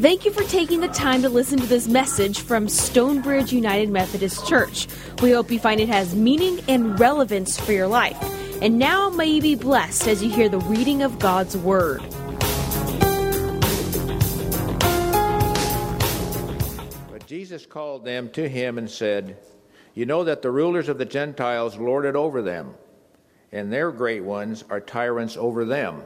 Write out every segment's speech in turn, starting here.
Thank you for taking the time to listen to this message from Stonebridge United Methodist Church. We hope you find it has meaning and relevance for your life. And now may you be blessed as you hear the reading of God's Word. But Jesus called them to him and said, "You know that the rulers of the Gentiles lord it over them, and their great ones are tyrants over them.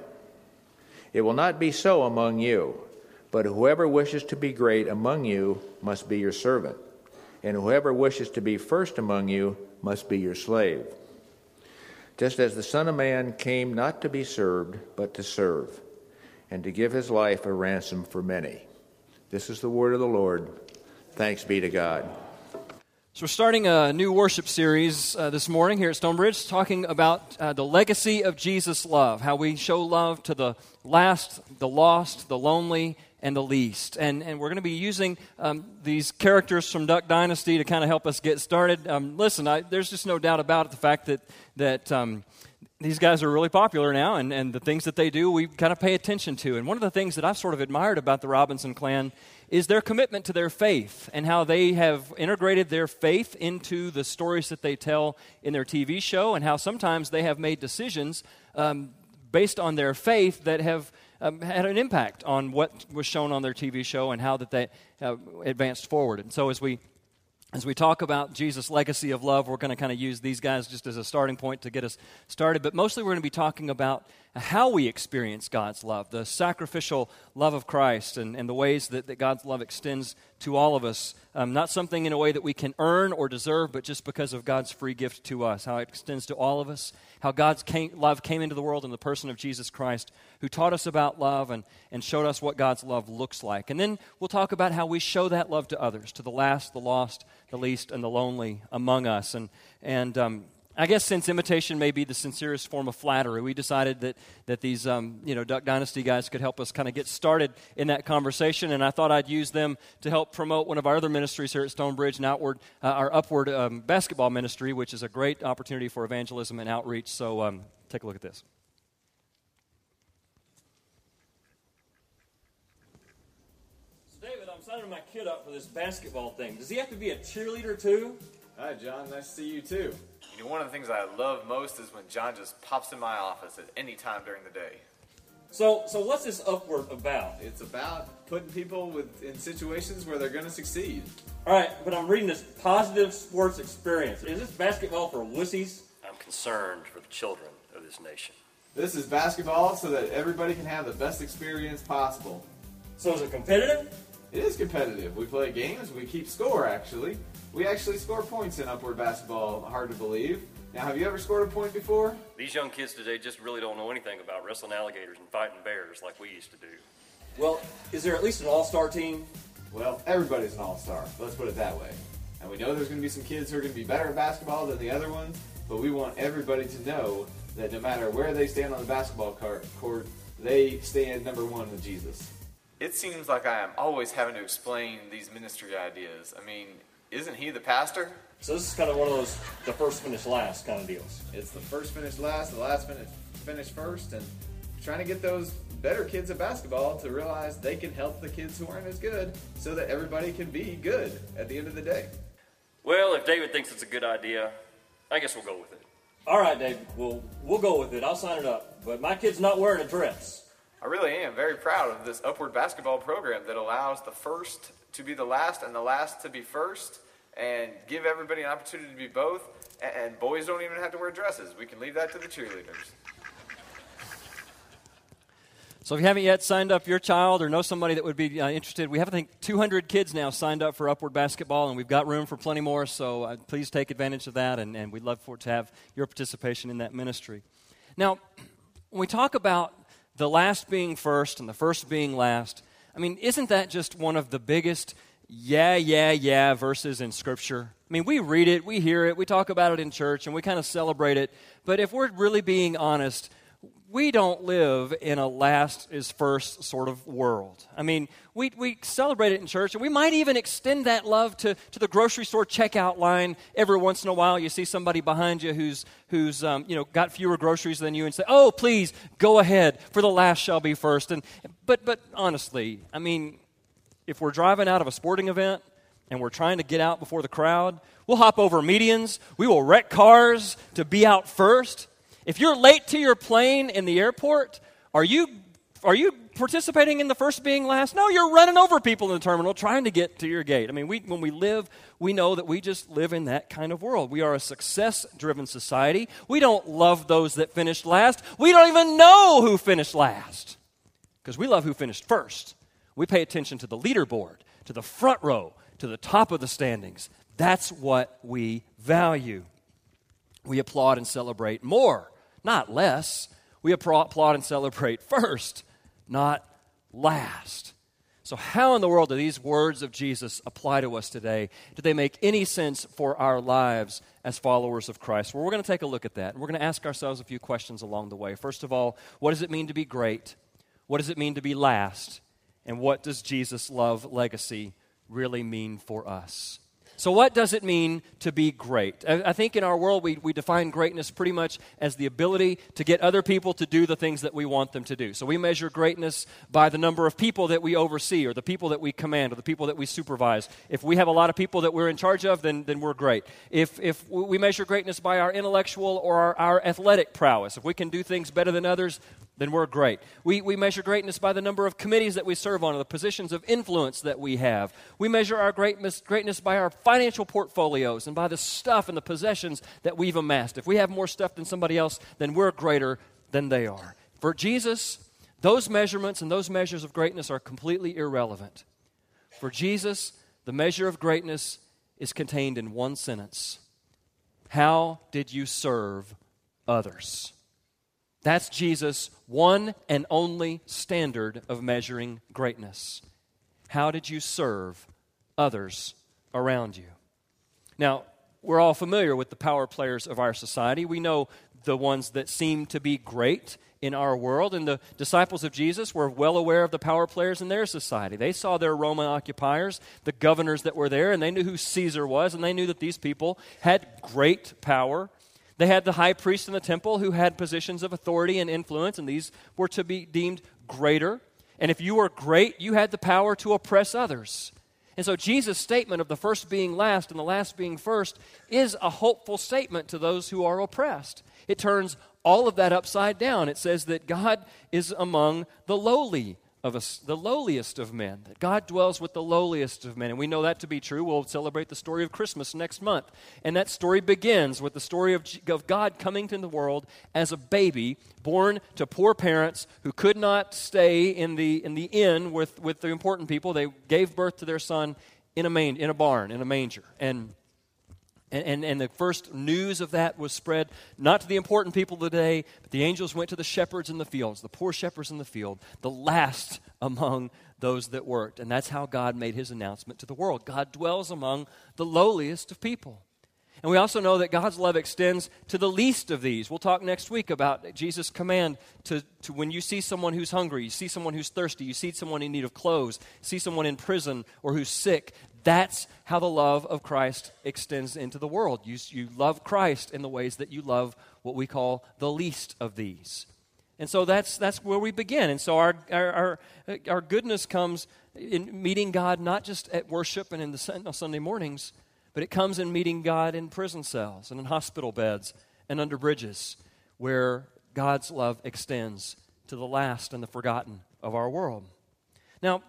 It will not be so among you. But whoever wishes to be great among you must be your servant, and whoever wishes to be first among you must be your slave. Just as the Son of Man came not to be served, but to serve, and to give his life a ransom for many." This is the word of the Lord. Thanks be to God. So we're starting a new worship series this morning here at Stonebridge, talking about the legacy of Jesus' love, how we show love to the last, the lost, the lonely, and the least. And we're going to be using these characters from Duck Dynasty to kind of help us get started. Listen, there's just no doubt about it, the fact that these guys are really popular now, and the things that they do, we kind of pay attention to. And one of the things that I've sort of admired about the Robinson clan is their commitment to their faith and how they have integrated their faith into the stories that they tell in their TV show, and how sometimes they have made decisions based on their faith that have had an impact on what was shown on their TV show and how that they advanced forward. And so as we talk about Jesus' legacy of love, we're going to kind of use these guys just as a starting point to get us started. But mostly we're going to be talking about how we experience God's love, the sacrificial love of Christ, and the ways that God's love extends to all of us. Not something in a way that we can earn or deserve, but just because of God's free gift to us, how it extends to all of us, how God's love came into the world in the person of Jesus Christ, who taught us about love and showed us what God's love looks like. And then we'll talk about how we show that love to others, to the last, the lost, the least, and the lonely among us. And I guess since imitation may be the sincerest form of flattery, we decided that these Duck Dynasty guys could help us kind of get started in that conversation, and I thought I'd use them to help promote one of our other ministries here at Stonebridge, our Upward basketball ministry, which is a great opportunity for evangelism and outreach. So take a look at this. So David, I'm signing my kid up for this basketball thing. Does he have to be a cheerleader too? Hi, John. Nice to see you, too. You know, one of the things I love most is when John just pops in my office at any time during the day. So what's this Upward about? It's about putting people in situations where they're going to succeed. All right, but I'm reading this positive sports experience. Is this basketball for wussies? I'm concerned for the children of this nation. This is basketball so that everybody can have the best experience possible. So is it competitive? It is competitive. We play games. We keep score, actually. We actually score points in Upward basketball, hard to believe. Now, have you ever scored a point before? These young kids today just really don't know anything about wrestling alligators and fighting bears like we used to do. Well, is there at least an all-star team? Well, everybody's an all-star. Let's put it that way. And we know there's going to be some kids who are going to be better at basketball than the other ones, but we want everybody to know that no matter where they stand on the basketball court, they stand number one with Jesus. It seems like I am always having to explain these ministry ideas. I mean, isn't he the pastor? So this is kind of one of those the first finish last kind of deals. It's the first finish last, the last finish first, and trying to get those better kids at basketball to realize they can help the kids who aren't as good so that everybody can be good at the end of the day. Well, if David thinks it's a good idea, I guess we'll go with it. All right, David, we'll go with it. I'll sign it up. But my kid's not wearing a dress. I really am very proud of this Upward basketball program that allows the first to be the last and the last to be first, and give everybody an opportunity to be both. And boys don't even have to wear dresses. We can leave that to the cheerleaders. So if you haven't yet signed up your child or know somebody that would be interested, we have, I think, 200 kids now signed up for Upward basketball, and we've got room for plenty more, so please take advantage of that, and we'd love to have your participation in that ministry. Now, when we talk about the last being first and the first being last, I mean, isn't that just one of the biggest yeah verses in Scripture? I mean, we read it, we hear it, we talk about it in church, and we kind of celebrate it, but if we're really being honest, we don't live in a last is first sort of world. I mean, we celebrate it in church, and we might even extend that love to the grocery store checkout line. Every once in a while, you see somebody behind you who's got fewer groceries than you, and say, "Oh, please go ahead, for the last shall be first." But honestly, I mean, if we're driving out of a sporting event and we're trying to get out before the crowd, we'll hop over medians. We will wreck cars to be out first. If you're late to your plane in the airport, are you participating in the first being last? No, you're running over people in the terminal trying to get to your gate. I mean, when we live, we know that we just live in that kind of world. We are a success-driven society. We don't love those that finished last. We don't even know who finished last because we love who finished first. We pay attention to the leaderboard, to the front row, to the top of the standings. That's what we value. We applaud and celebrate more, not less. We applaud and celebrate first, not last. So how in the world do these words of Jesus apply to us today? Do they make any sense for our lives as followers of Christ? Well, we're going to take a look at that. And we're going to ask ourselves a few questions along the way. First of all, what does it mean to be great? What does it mean to be last? And what does Jesus' love legacy really mean for us? So what does it mean to be great? I think in our world we define greatness pretty much as the ability to get other people to do the things that we want them to do. So we measure greatness by the number of people that we oversee or the people that we command or the people that we supervise. If we have a lot of people that we're in charge of, then we're great. If we measure greatness by our intellectual or our athletic prowess, if we can do things better than others, then we're great. We measure greatness by the number of committees that we serve on or the positions of influence that we have. We measure our greatness by our financial portfolios and by the stuff and the possessions that we've amassed. If we have more stuff than somebody else, then we're greater than they are. For Jesus, those measurements and those measures of greatness are completely irrelevant. For Jesus, the measure of greatness is contained in one sentence. How did you serve others? That's Jesus' one and only standard of measuring greatness. How did you serve others around you? Now, we're all familiar with the power players of our society. We know the ones that seem to be great in our world, and the disciples of Jesus were well aware of the power players in their society. They saw their Roman occupiers, the governors that were there, and they knew who Caesar was, and they knew that these people had great power. They had the high priest in the temple who had positions of authority and influence, and these were to be deemed greater. And if you were great, you had the power to oppress others. And so Jesus' statement of the first being last and the last being first is a hopeful statement to those who are oppressed. It turns all of that upside down. It says that God is among the lowly of us, the lowliest of men, that God dwells with the lowliest of men. And we know that to be true. We'll celebrate the story of Christmas next month. And that story begins with the story of God coming to the world as a baby, born to poor parents who could not stay in the inn with the important people. They gave birth to their son in a barn, in a manger. And the first news of that was spread not to the important people of the day, but the angels went to the shepherds in the fields, the poor shepherds in the field, the last among those that worked. And that's how God made his announcement to the world. God dwells among the lowliest of people. And we also know that God's love extends to the least of these. We'll talk next week about Jesus' command to when you see someone who's hungry, you see someone who's thirsty, you see someone in need of clothes, see someone in prison or who's sick. That's how the love of Christ extends into the world. You love Christ in the ways that you love what we call the least of these. And so that's where we begin. And so our goodness comes in meeting God not just at worship and in the Sunday mornings, but it comes in meeting God in prison cells and in hospital beds and under bridges where God's love extends to the last and the forgotten of our world. Now,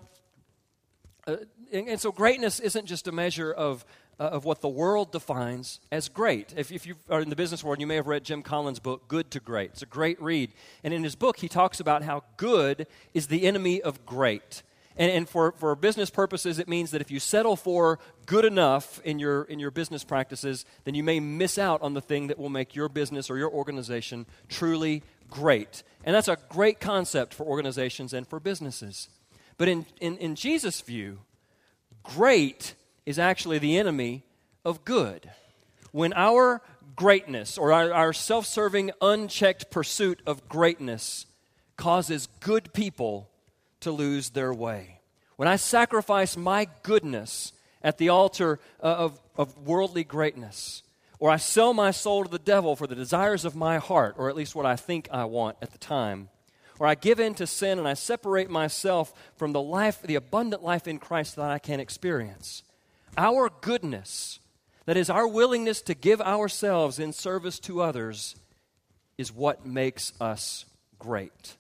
and so greatness isn't just a measure of what the world defines as great. If you are in the business world, you may have read Jim Collins' book, Good to Great. It's a great read. And in his book, he talks about how good is the enemy of great. And for business purposes, it means that if you settle for good enough in your business practices, then you may miss out on the thing that will make your business or your organization truly great. And that's a great concept for organizations and for businesses. But in Jesus' view, great is actually the enemy of good. When our greatness or our self-serving, unchecked pursuit of greatness causes good people to lose their way. When I sacrifice my goodness at the altar of worldly greatness, or I sell my soul to the devil for the desires of my heart, or at least what I think I want at the time, or I give in to sin and I separate myself from the life, the abundant life in Christ that I can experience. Our goodness, that is our willingness to give ourselves in service to others, is what makes us great.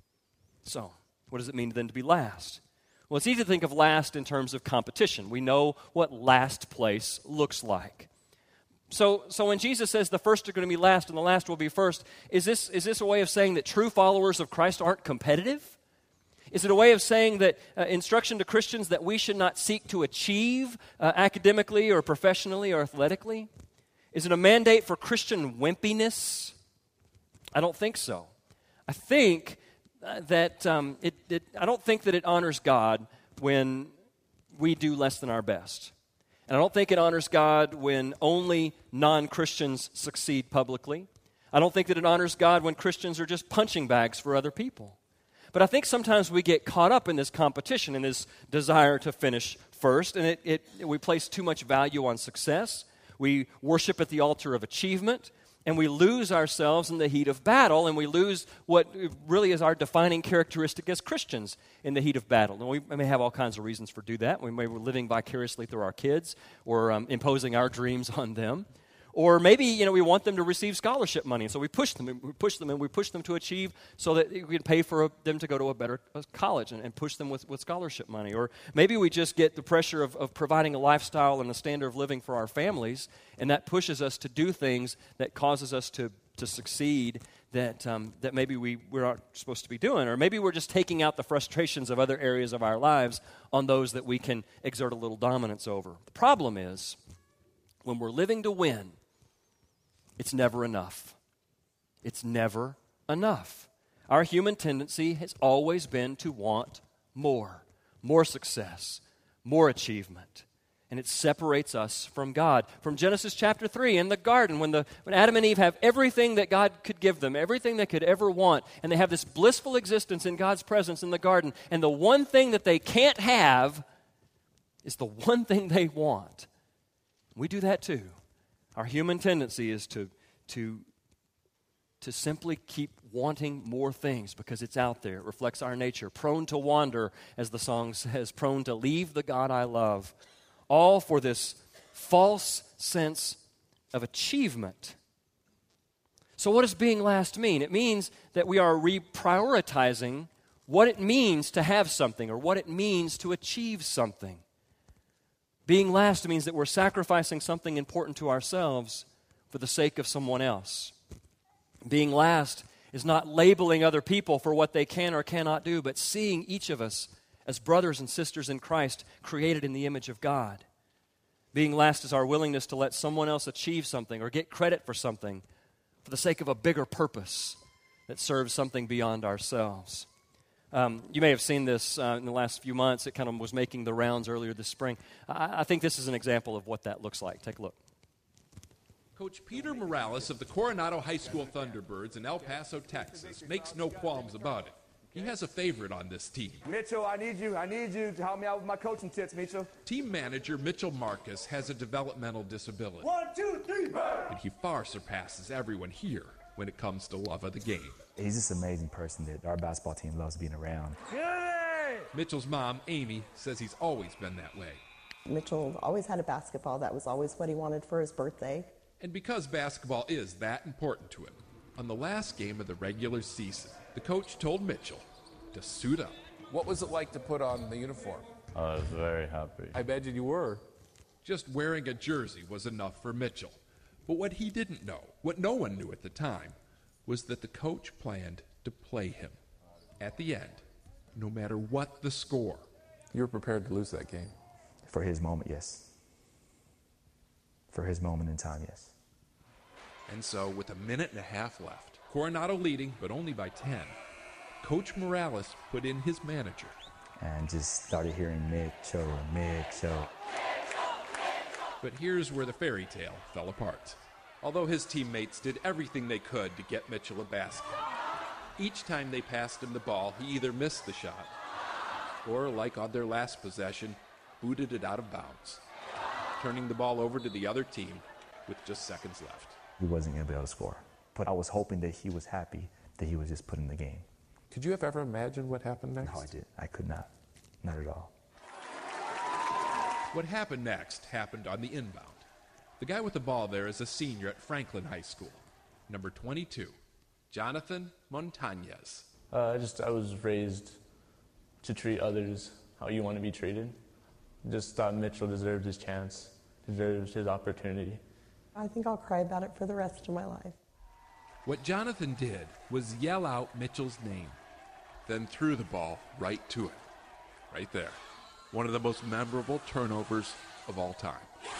So, what does it mean then to be last? Well, it's easy to think of last in terms of competition. We know what last place looks like. So when Jesus says the first are going to be last and the last will be first, is this a way of saying that true followers of Christ aren't competitive? Is it a way of saying that instruction to Christians that we should not seek to achieve academically or professionally or athletically? Is it a mandate for Christian wimpiness? I don't think so. I think that I don't think that it honors God when we do less than our best. And I don't think it honors God when only non-Christians succeed publicly. I don't think that it honors God when Christians are just punching bags for other people. But I think sometimes we get caught up in this competition and this desire to finish first, and we place too much value on success. We worship at the altar of achievement, and we lose ourselves in the heat of battle, and we lose what really is our defining characteristic as Christians in the heat of battle. And we may have all kinds of reasons for do that. We may be living vicariously through our kids or imposing our dreams on them. Or maybe, we want them to receive scholarship money, so we push them to achieve so that we can pay for them to go to a better college and push them with scholarship money. Or maybe we just get the pressure of providing a lifestyle and a standard of living for our families, and that pushes us to do things that causes us to succeed that maybe we're not supposed to be doing. Or maybe we're just taking out the frustrations of other areas of our lives on those that we can exert a little dominance over. The problem is, when we're living to win, it's never enough. It's never enough. Our human tendency has always been to want more success, more achievement. And it separates us from God. From Genesis chapter 3 in the garden, when Adam and Eve have everything that God could give them, everything they could ever want, and they have this blissful existence in God's presence in the garden, and the one thing that they can't have is the one thing they want. We do that too. Our human tendency is to simply keep wanting more things because it's out there. It reflects our nature. Prone to wander, as the song says, prone to leave the God I love. All for this false sense of achievement. So what does being last mean? It means that we are reprioritizing what it means to have something or what it means to achieve something. Being last means that we're sacrificing something important to ourselves for the sake of someone else. Being last is not labeling other people for what they can or cannot do, but seeing each of us as brothers and sisters in Christ, created in the image of God. Being last is our willingness to let someone else achieve something or get credit for something for the sake of a bigger purpose that serves something beyond ourselves. You may have seen this in the last few months. It kind of was making the rounds earlier this spring. I think this is an example of what that looks like. Take a look. Coach Peter Morales of the Coronado High School Thunderbirds in El Paso, Texas, makes no qualms about it. He has a favorite on this team. Mitchell, I need you to help me out with my coaching tips, Mitchell. Team manager Mitchell Marcus has a developmental disability. 1, 2, 3, and he far surpasses everyone here when it comes to love of the game. He's just an amazing person that our basketball team loves being around. Mitchell's mom, Amy, says he's always been that way. Mitchell always had a basketball. That was always what he wanted for his birthday. And because basketball is that important to him, on the last game of the regular season, the coach told Mitchell to suit up. What was it like to put on the uniform? I was very happy. I bet you were. Just wearing a jersey was enough for Mitchell. But what he didn't know, what no one knew at the time, was that the coach planned to play him at the end, no matter what the score. You were prepared to lose that game? For his moment, yes. For his moment in time, yes. And so, with a minute and a half left, Coronado leading, but only by 10, Coach Morales put in his manager. And just started hearing Mitchell. But here's where the fairy tale fell apart. Although his teammates did everything they could to get Mitchell a basket, each time they passed him the ball, he either missed the shot or, like on their last possession, booted it out of bounds, turning the ball over to the other team with just seconds left. He wasn't going to be able to score. But I was hoping that he was happy that he was just put in the game. Could you have ever imagined what happened next? No, I did. I could not. Not at all. What happened next happened on the inbound. The guy with the ball there is a senior at Franklin High School. Number 22, Jonathan Montañez. I was raised to treat others how you want to be treated. Just thought Mitchell deserved his chance, deserves his opportunity. I think I'll cry about it for the rest of my life. What Jonathan did was yell out Mitchell's name, then threw the ball right to it. Right there. One of the most memorable turnovers of all time.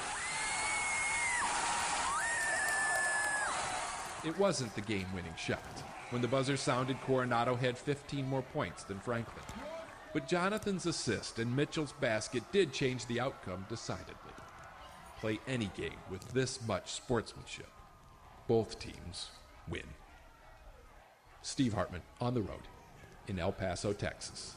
It wasn't the game-winning shot. When the buzzer sounded, Coronado had 15 more points than Franklin. But Jonathan's assist and Mitchell's basket did change the outcome decidedly. Play any game with this much sportsmanship. Both teams win. Steve Hartman on the road in El Paso, Texas.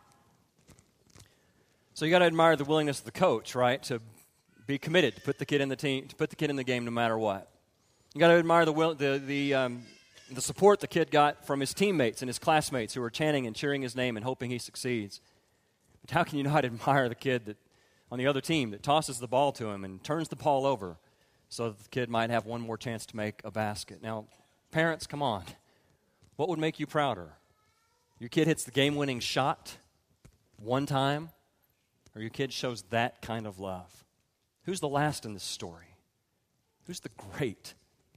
So you got to admire the willingness of the coach, right, to be committed to put the kid in the team, to put the kid in the game no matter what. You got to admire the support the kid got from his teammates and his classmates who were chanting and cheering his name and hoping he succeeds. But how can you not admire the kid that on the other team that tosses the ball to him and turns the ball over so that the kid might have one more chance to make a basket? Now, parents, come on. What would make you prouder? Your kid hits the game-winning shot one time, or your kid shows that kind of love? Who's the last in this story? Who's the great?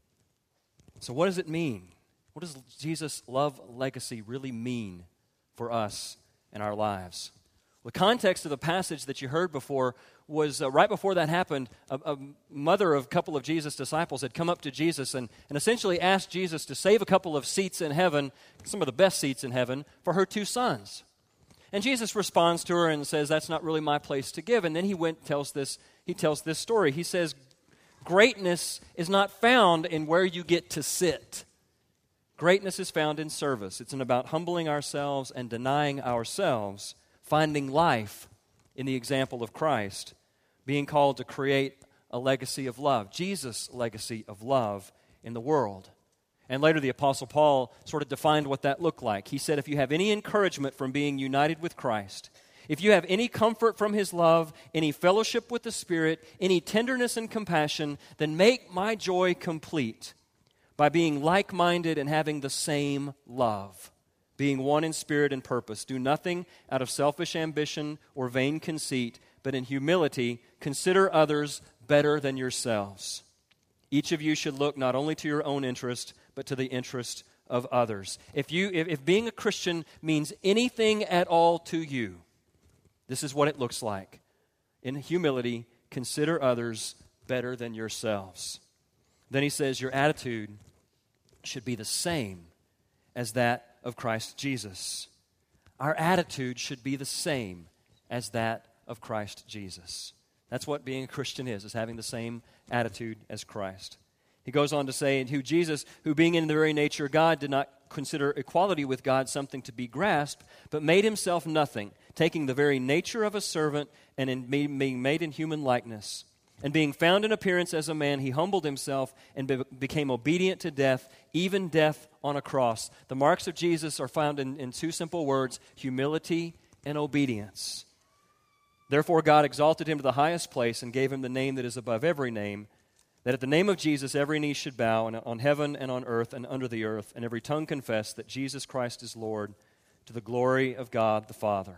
So what does it mean? What does Jesus' love legacy really mean for us and our lives? The context of the passage that you heard before was right before that happened, a mother of a couple of Jesus' disciples had come up to Jesus and essentially asked Jesus to save a couple of seats in heaven, some of the best seats in heaven, for her two sons. And Jesus responds to her and says, that's not really my place to give. And then he tells this story. He says, greatness is not found in where you get to sit. Greatness is found in service. It's about humbling ourselves and denying ourselves, finding life in the example of Christ, being called to create a legacy of love, Jesus' legacy of love in the world. And later the Apostle Paul sort of defined what that looked like. He said, if you have any encouragement from being united with Christ, if you have any comfort from His love, any fellowship with the Spirit, any tenderness and compassion, then make my joy complete by being like-minded and having the same love, being one in spirit and purpose. Do nothing out of selfish ambition or vain conceit, but in humility consider others better than yourselves. Each of you should look not only to your own interest, but to the interest of others. If being a Christian means anything at all to you, this is what it looks like. In humility, consider others better than yourselves. Then he says your attitude should be the same as that of Christ Jesus. Our attitude should be the same as that of Christ Jesus. That's what being a Christian is having the same attitude as Christ. He goes on to say, who being in the very nature of God, did not consider equality with God something to be grasped, but made himself nothing, taking the very nature of a servant and being made in human likeness. And being found in appearance as a man, he humbled himself and became obedient to death, even death on a cross. The marks of Jesus are found in two simple words, humility and obedience. Therefore God exalted him to the highest place and gave him the name that is above every name, that at the name of Jesus every knee should bow, and on heaven and on earth and under the earth, and every tongue confess that Jesus Christ is Lord, to the glory of God the Father.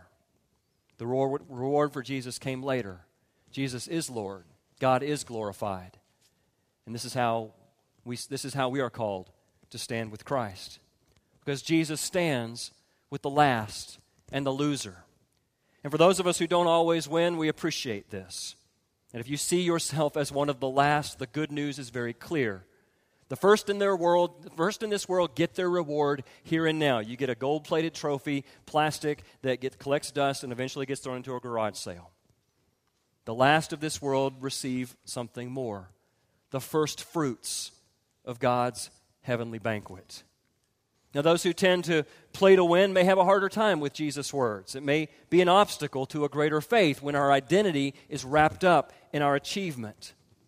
The reward for Jesus came later. Jesus is Lord. God is glorified. And this is how we are called to stand with Christ. Because Jesus stands with the last and the loser. And for those of us who don't always win, we appreciate this. And if you see yourself as one of the last, the good news is very clear. The first in this world get their reward here and now. You get a gold-plated trophy, plastic, that collects dust and eventually gets thrown into a garage sale. The last of this world receive something more. The first fruits of God's heavenly banquet. Now, those who tend to play to win may have a harder time with Jesus' words. It may be an obstacle to a greater faith when our identity is wrapped up in our achievement.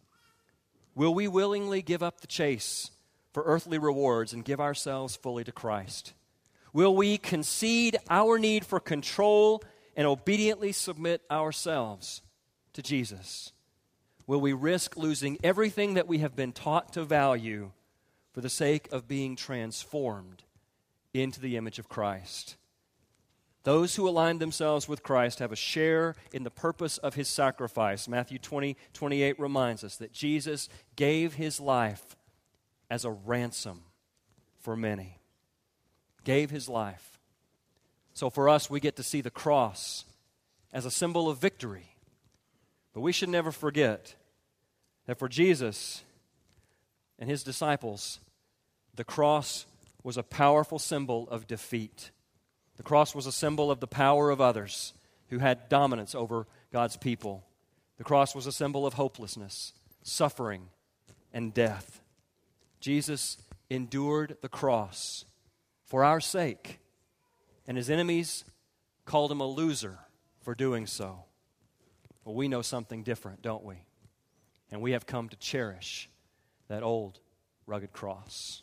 Will we willingly give up the chase for earthly rewards and give ourselves fully to Christ? Will we concede our need for control and obediently submit ourselves to Jesus? Will we risk losing everything that we have been taught to value for the sake of being transformed into the image of Christ? Those who align themselves with Christ have a share in the purpose of his sacrifice. Matthew 20:28 reminds us that Jesus gave his life as a ransom for many. Gave his life. So for us, we get to see the cross as a symbol of victory. But we should never forget that for Jesus and his disciples, the cross was a powerful symbol of defeat. The cross was a symbol of the power of others who had dominance over God's people. The cross was a symbol of hopelessness, suffering, and death. Jesus endured the cross for our sake, and his enemies called him a loser for doing so. Well, we know something different, don't we? And we have come to cherish that old rugged cross.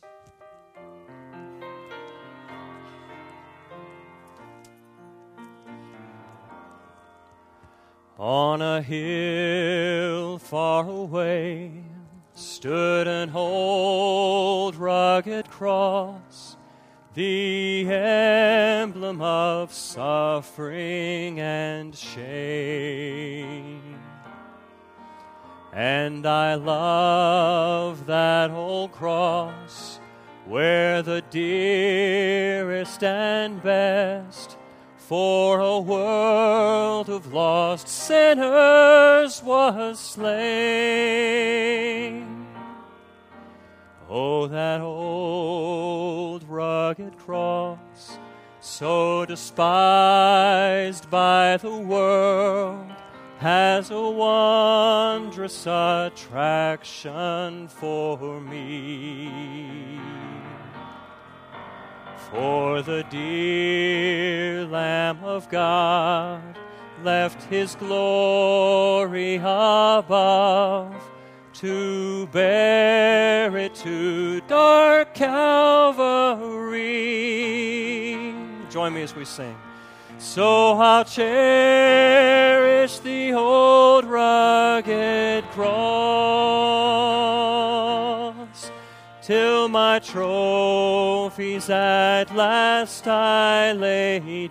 On a hill far away stood an old rugged cross, the emblem of suffering and shame. And I love that old cross where the dearest and best for a world of lost sinners was slain. Oh, that old rugged cross, so despised by the world, has a wondrous attraction for me. For the dear Lamb of God left his glory above to bear it to dark Calvary. Join me as we sing. So I'll cherish the old rugged cross till my trophies at last I lay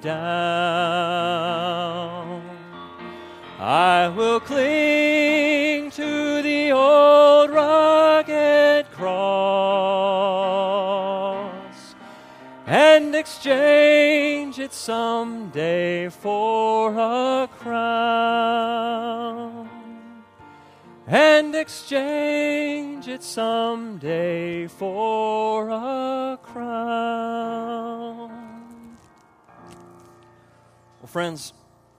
down. I will cling to the old rugged cross and exchange it someday for a crown. And exchange it someday for a crown. Well, friends,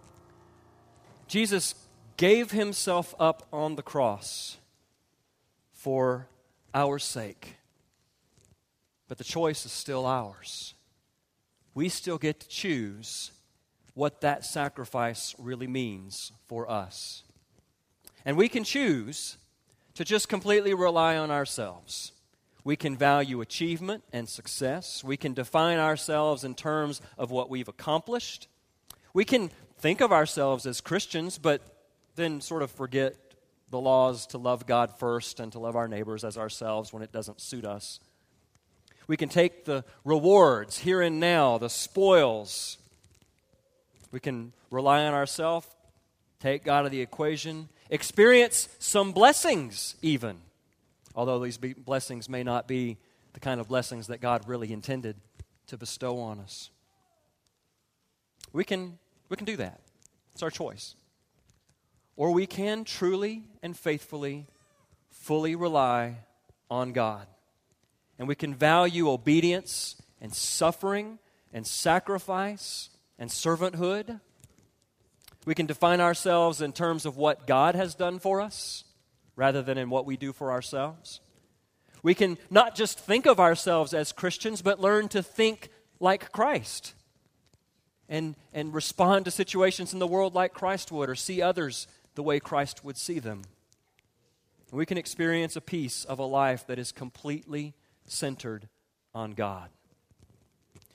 Jesus gave himself up on the cross for our sake. But the choice is still ours. We still get to choose what that sacrifice really means for us. And we can choose to just completely rely on ourselves. We can value achievement and success. We can define ourselves in terms of what we've accomplished. We can think of ourselves as Christians, but then sort of forget the laws to love God first and to love our neighbors as ourselves when it doesn't suit us. We can take the rewards here and now, the spoils. We can rely on ourselves, take God out of the equation, experience some blessings even, although these blessings may not be the kind of blessings that God really intended to bestow on us. We can do that. It's our choice. Or we can truly and faithfully, fully rely on God. And we can value obedience and suffering and sacrifice and servanthood. We can define ourselves in terms of what God has done for us rather than in what we do for ourselves. We can not just think of ourselves as Christians, but learn to think like Christ and respond to situations in the world like Christ would, or see others the way Christ would see them. And we can experience a piece of a life that is completely centered on God.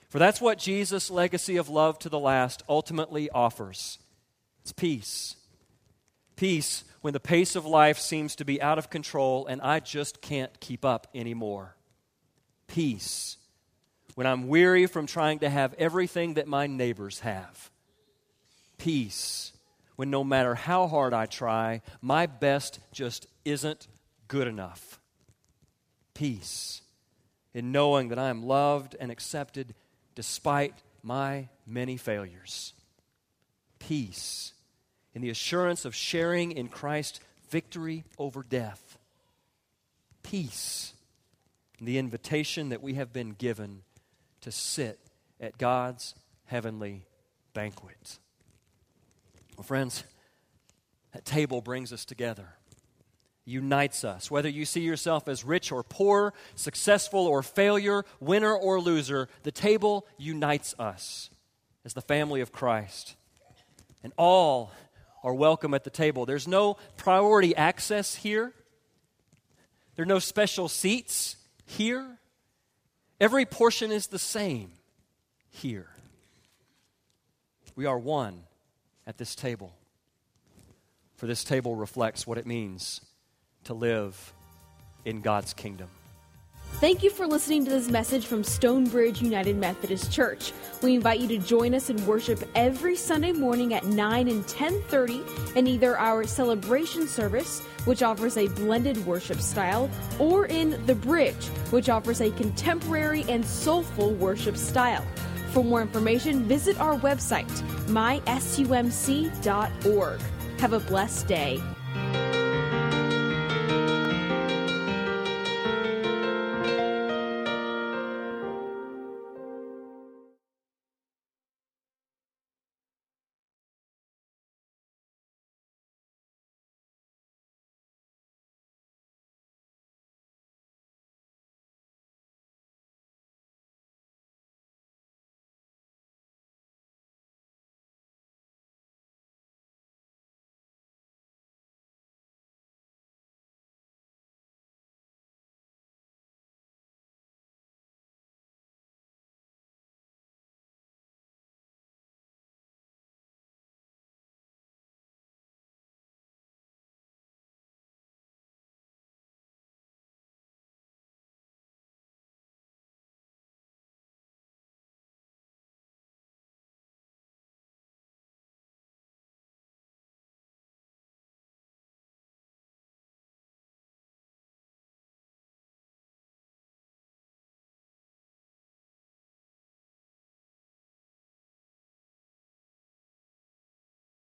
For that's what Jesus' legacy of love to the last ultimately offers. It's peace. Peace when the pace of life seems to be out of control and I just can't keep up anymore. Peace when I'm weary from trying to have everything that my neighbors have. Peace when no matter how hard I try, my best just isn't good enough. Peace in knowing that I am loved and accepted despite my many failures. Peace in the assurance of sharing in Christ's victory over death. Peace in the invitation that we have been given to sit at God's heavenly banquet. Well, friends, that table brings us together, unites us. Whether you see yourself as rich or poor, successful or failure, winner or loser, the table unites us as the family of Christ. And all are welcome at the table. There's no priority access here. There are no special seats here. Every portion is the same here. We are one at this table. For this table reflects what it means to live in God's kingdom. Thank you for listening to this message from Stonebridge United Methodist Church. We invite you to join us in worship every Sunday morning at 9 and 10:30 in either our celebration service, which offers a blended worship style, or in The Bridge, which offers a contemporary and soulful worship style. For more information, visit our website, mysumc.org. Have a blessed day.